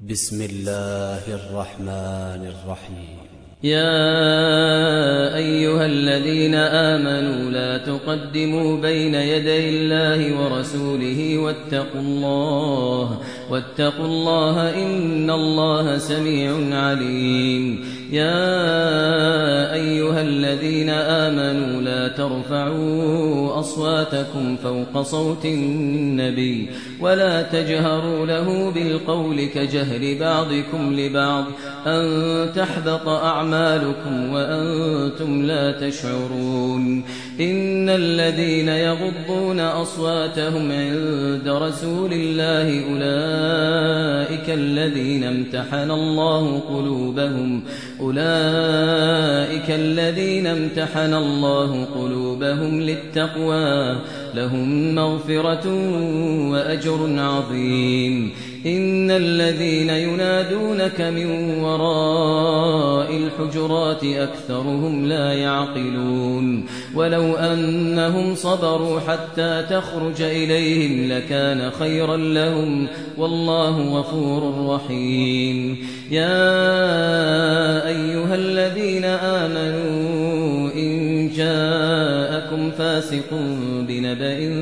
بسم الله الرحمن الرحيم. يا أيها الذين آمنوا لا تقدموا بين يدي الله ورسوله واتقوا الله إن الله سميع عليم. يا أيها الذين آمنوا لا ترفعوا أصواتكم فوق صوت النبي ولا تجهروا له بالقول كجهر بعضكم لبعض أن تحبط أعمالكم وأنتم لا تشعرون. إن الذين يغضون أصواتهم عند رسول الله أولئك الذين امتحن الله قلوبهم للتقوى لهم مغفرة وأجر عظيم. إن الذين ينادونك من وراء الحجرات أكثرهم لا يعقلون. ولو أنهم صبروا حتى تخرج إليهم لكان خيرا لهم والله غفور رحيم. يا أيها الذين آمنوا إن جاءكم فاسق بنبأ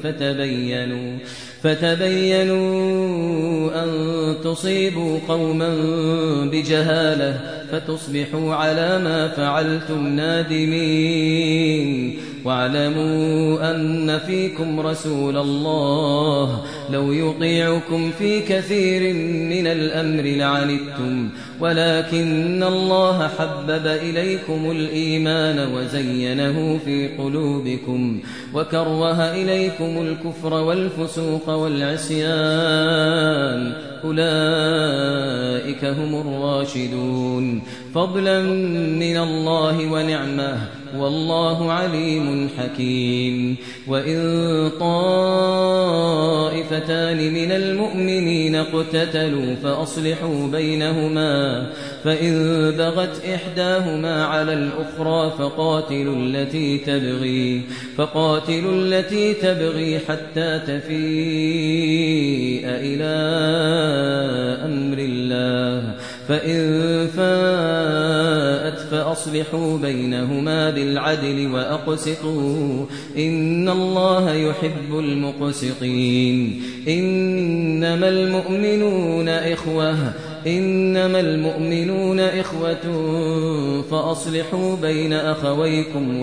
فتبينوا أن تصيبوا قوما بجهالة فتصبحوا على ما فعلتم نادمين. واعلموا أن فيكم رسول الله لو يطيعكم في كثير من الأمر لعنتم ولكن الله حبب إليكم الإيمان وزينه في قلوبكم وكره إليكم الكفر والفسوق والعصيان أولئك هم الراشدون فضلا من الله ونعمه والله عليم حكيم. وإن طائفتان من المؤمنين اقتتلوا فأصلحوا بينهما فإن بغت إحداهما على الأخرى فقاتلوا التي تبغي حتى تفيء إلى أمر الله فإن فاءت فأصلحوا بينهما بالعدل وأقسطوا إن الله يحب المقسطين. إنما المؤمنون إخوة فأصلحوا بين أخويكم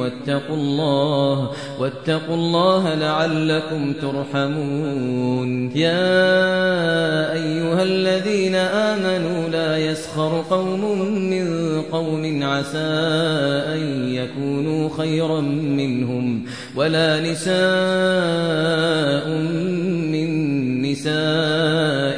واتقوا الله لعلكم ترحمون. يا أيها الذين آمنوا لا يسخر قوم من قوم عسى أن يكونوا خيرا منهم ولا نساء من نساء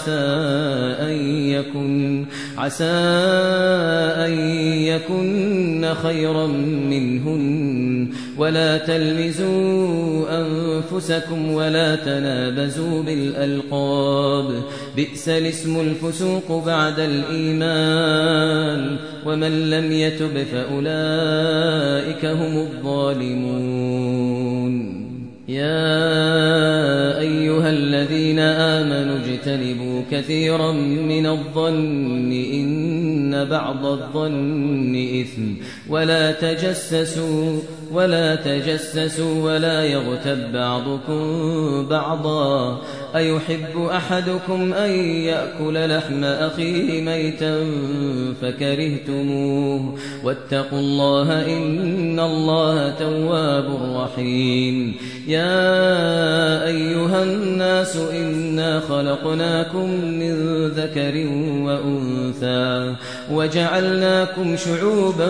عسى أن يكن خيرا منهن ولا تلمزوا أنفسكم ولا تنابزوا بالألقاب بئس الاسم الفسوق بعد الإيمان ومن لم يتب فأولئك هم الظالمون. يا أيها الذين آمنوا اجتنبوا كثيرا من الظن إن بعض الظن إثم ولا تجسسوا ولا يغتب بعضكم بعضا أيحب أحدكم أن يأكل لحم أخيه ميتا فكرهتموه واتقوا الله إن الله تواب رحيم. يا أيها الناس إنا خلقناكم من ذكر وأنثى وجعلناكم شعوبا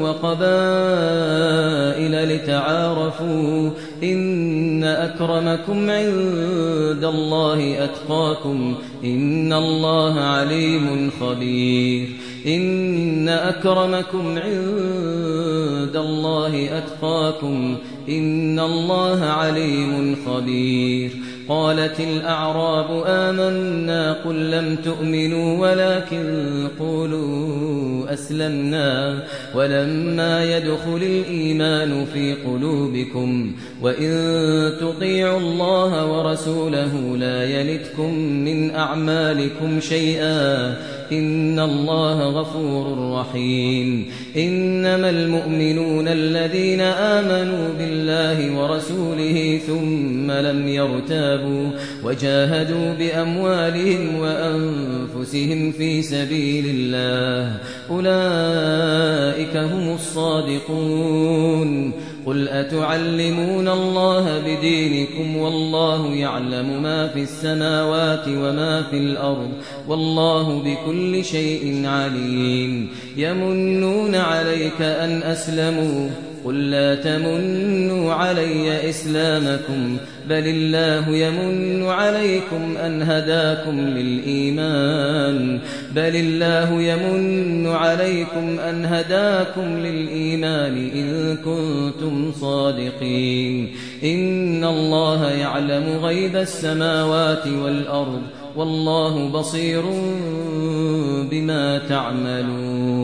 وقبائل لتعارفوا إن أكرمكم عند الله أتقاكم إن الله عليم خبير. إن أكرمكم عند الله أتقاكم إن الله عليم خبير. قالت الأعراب آمنا قل لم تؤمنوا ولكن قولوا أسلمنا ولما يدخل الإيمان في قلوبكم وإن تطيعوا الله ورسوله لا يلتكم من أعمالكم شيئا إن الله غفور رحيم إنما المؤمنون الذين آمنوا بالله ورسوله ثم لم يرتابوا وجاهدوا بأموالهم وأنفسهم في سبيل الله أولئك هم الصادقون قل أتعلمون الله بدينكم والله يعلم ما في السماوات وما في الأرض والله بكل شيء عليم يمنون عليك أن أسلموا قل لا تمنوا علي إسلامكم بل الله يمن عليكم أن هداكم للإيمان إن كنتم صادقين إن الله يعلم غيب السماوات والأرض والله بصير بما تعملون